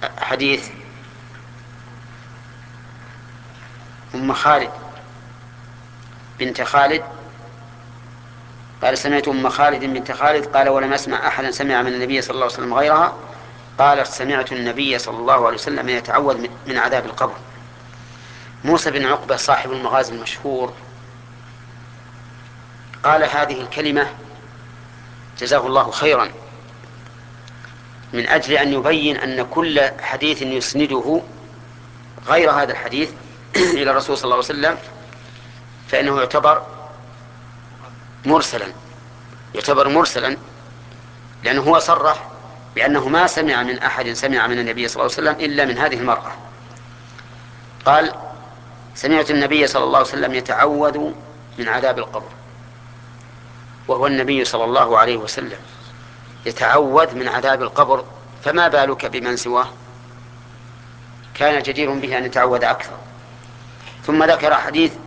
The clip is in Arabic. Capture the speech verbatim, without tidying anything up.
حديث أم خالد بنت خالد، قال سمعت أم خالد بنت خالد قال ولم أسمع أحدا سمع من النبي صلى الله عليه وسلم غيرها، قالت سمعت النبي صلى الله عليه وسلم يتعوذ من عذاب القبر. موسى بن عقبة صاحب المغازي المشهور قال هذه الكلمة جزاه الله خيرا من أجل أن يبين أن كل حديث يسنده غير هذا الحديث إلى الرسول صلى الله عليه وسلم فإنه يعتبر مرسلا يعتبر مرسلا لأنه هو صرح بأنه ما سمع من أحد سمع من النبي صلى الله عليه وسلم إلا من هذه المرأة. قال سمعت النبي صلى الله عليه وسلم يتعوذ من عذاب القبر، وهو النبي صلى الله عليه وسلم يتعوذ من عذاب القبر، فما بالك بمن سواه؟ كان جدير به أن يتعوذ أكثر. ثم ذكر حديث